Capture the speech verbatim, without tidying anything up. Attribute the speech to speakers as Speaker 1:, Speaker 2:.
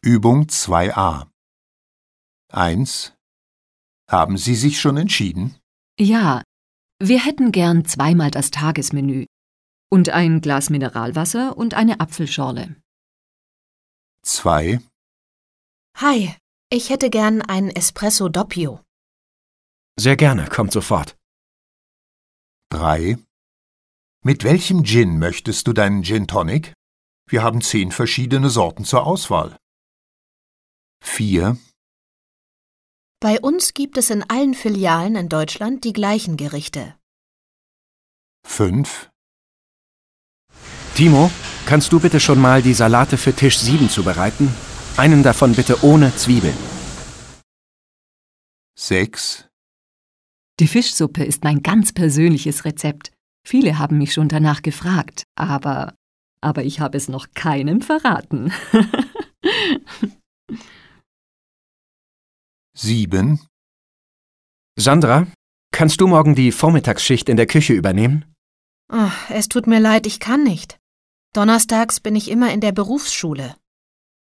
Speaker 1: Übung zwei a. eins. Haben Sie sich schon entschieden?
Speaker 2: Ja, wir hätten gern zweimal das Tagesmenü und ein Glas Mineralwasser und eine Apfelschorle.
Speaker 1: zwei.
Speaker 3: Hi, ich hätte gern einen Espresso Doppio.
Speaker 4: Sehr gerne, kommt sofort.
Speaker 1: drei. Mit welchem Gin möchtest du deinen Gin Tonic? Wir haben zehn verschiedene Sorten zur Auswahl. vier.
Speaker 3: Bei uns gibt es in allen Filialen in Deutschland die gleichen Gerichte.
Speaker 1: fünf.
Speaker 4: Timo, kannst du bitte schon mal die Salate für Tisch sieben zubereiten? Einen davon bitte ohne Zwiebeln.
Speaker 1: sechs.
Speaker 2: Die Fischsuppe ist mein ganz persönliches Rezept. Viele haben mich schon danach gefragt, aber, aber ich habe es noch keinem verraten.
Speaker 1: sieben.
Speaker 4: Sandra, kannst du morgen die Vormittagsschicht in der Küche übernehmen?
Speaker 3: Oh, es tut mir leid, ich kann nicht. Donnerstags bin ich immer in der Berufsschule.